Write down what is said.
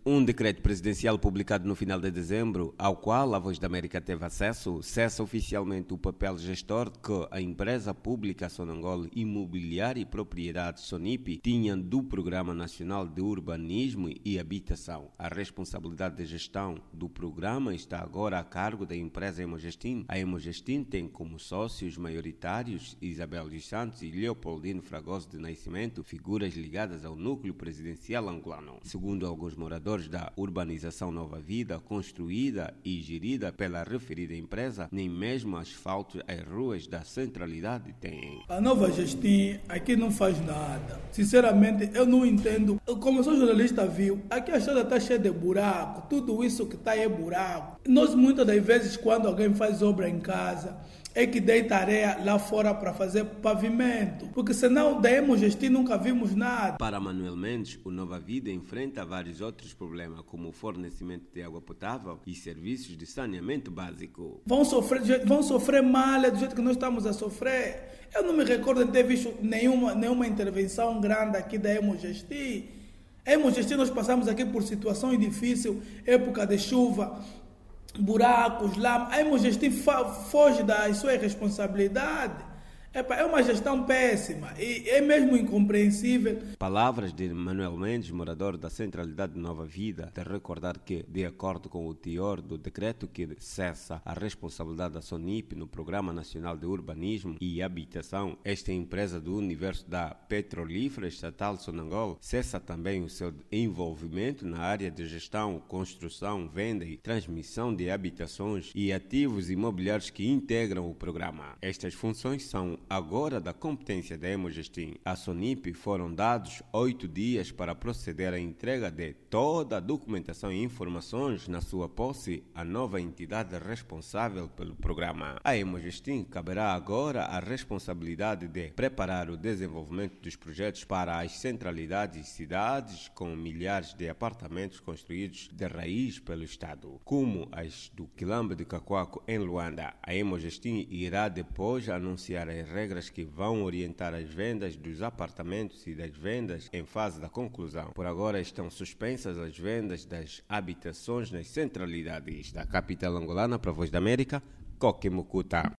Um decreto presidencial publicado no final de dezembro, ao qual a Voz da América teve acesso, cessa oficialmente o papel gestor que a empresa pública Sonangol Imobiliária e Propriedades SONIP tinha do Programa Nacional de Urbanismo e Habitação. A responsabilidade de gestão do programa está agora a cargo da empresa Hemogestin. A Hemogestin tem como sócios maioritários Isabel dos Santos e Leopoldino Fragoso de Nascimento, figuras ligadas ao núcleo presidencial angolano. Segundo alguns moradores da urbanização Nova Vida, construída e gerida pela referida empresa, nem mesmo asfalto as ruas da centralidade têm. A Nova Gestim aqui não faz nada. Sinceramente, eu não entendo. Como eu sou jornalista, viu, aqui a estrada está cheia de buraco, tudo isso que está aí é buraco. Nós muitas das vezes, quando alguém faz obra em casa, é que deita areia lá fora para fazer pavimento, porque senão da Hemogestim nunca vimos nada. Para Manuel Mendes, o Nova Vida enfrenta vários outros problemas, como o fornecimento de água potável e serviços de saneamento básico. Vão sofrer mal do jeito que nós estamos a sofrer. Eu não me recordo de ter visto nenhuma intervenção grande aqui da Hemogestim. A Hemogestim nós passamos aqui por situações difíceis, época de chuva, buracos, lama. A Hemogestim foge da sua responsabilidade. É uma gestão péssima e é mesmo incompreensível. Palavras de Manuel Mendes, morador da centralidade de Nova Vida, de recordar que, de acordo com o teor do decreto que cessa a responsabilidade da SONIP no Programa Nacional de Urbanismo e Habitação, esta empresa do universo da petrolífera estatal Sonangol cessa também o seu envolvimento na área de gestão, construção, venda e transmissão de habitações e ativos imobiliários que integram o programa. Estas funções são agora da competência da Hemogestim. A SONIP foram dados 8 dias para proceder à entrega de toda a documentação e informações na sua posse à nova entidade responsável pelo programa. A Hemogestim caberá agora a responsabilidade de preparar o desenvolvimento dos projetos para as centralidades e cidades com milhares de apartamentos construídos de raiz pelo Estado, como as do Quilombo de Cacoaco em Luanda. A Hemogestim irá depois anunciar as regras que vão orientar as vendas dos apartamentos e das vendas em fase da conclusão. Por agora estão suspensas as vendas das habitações nas centralidades da capital angolana. Para a Voz da América, Coque Mucuta.